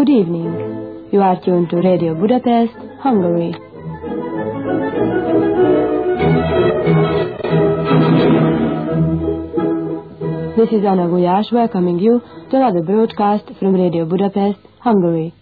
Good evening. You are tuned to Radio Budapest, Hungary. This is Anna Gulyás welcoming you to another broadcast from Radio Budapest, Hungary.